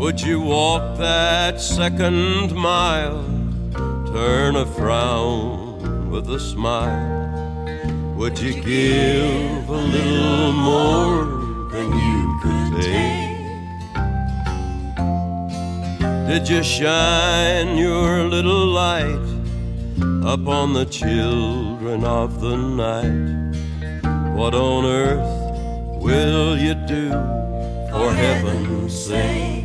Would you walk that second mile, turn a frown with a smile? Would you give a little more than you could take? Did you shine your little light upon the children of the night? What on earth will you do for heaven's sake?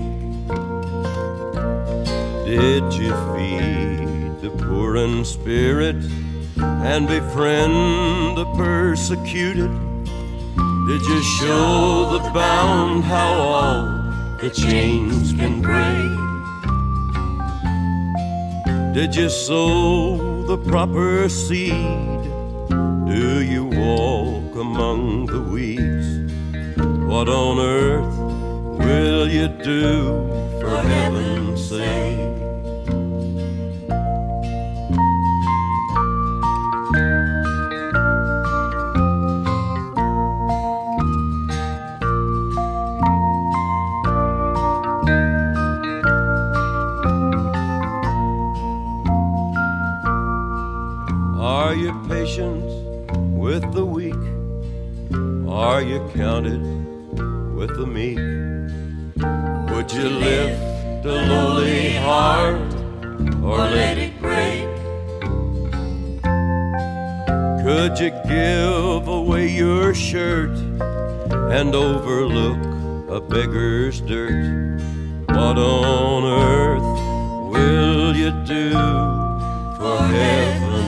Did you feed the poor in spirit and befriend the persecuted? Did you show the bound how all the chains can break? Did you sow the proper seed? Do you walk among the weeds? What on earth will you do for heaven's sake? Are you patient with the weak? Are you counted with the meek? Would you lift a lowly heart or let it break? Could you give away your shirt and overlook a beggar's dirt? What on earth will you do for heaven?